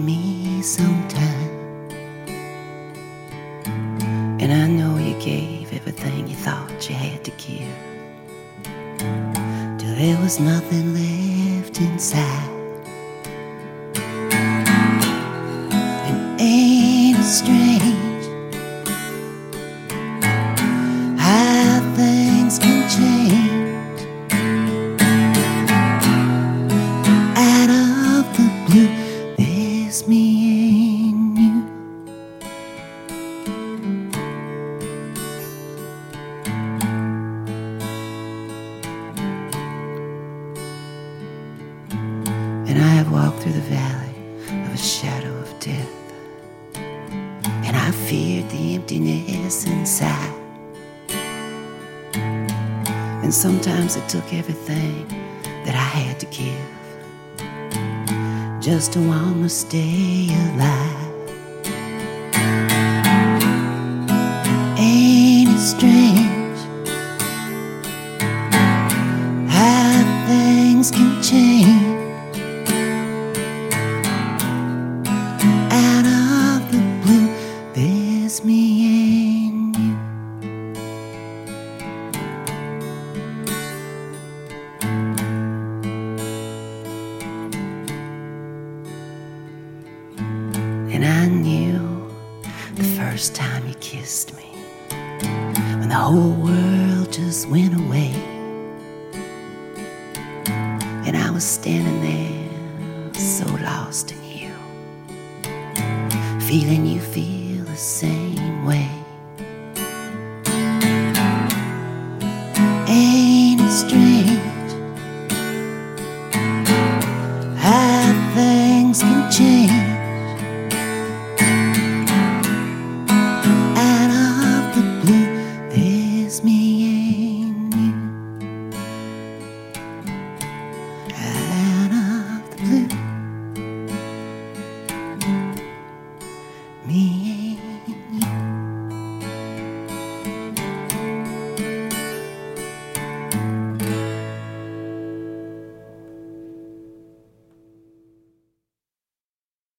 me some time, and I know you gave everything you thought you had to give, till there was nothing left inside. And ain't it strange how things can change out of the blue? There's me and you, and I have walked through the valley of a shadow of death, and I feared the emptiness inside. And sometimes it took everything that I had to give just to want to stay alive. Ain't it strange how things can change out of the blue? There's me and you. And I knew the first time you kissed me, when the whole world just went away, and I was standing there so lost in you, feeling you feel the same way. Ain't it strange how things can change